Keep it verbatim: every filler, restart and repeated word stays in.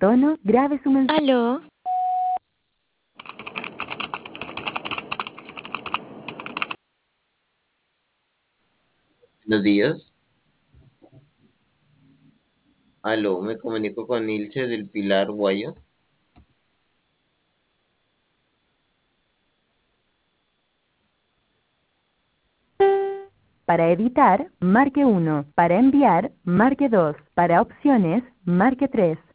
tono, grabe su mensaje. Aló, Buenos días. Aló, me comunico con Ilse del Pilar Guayo. Para editar, marque uno. Para enviar, marque dos. Para opciones, marque tres.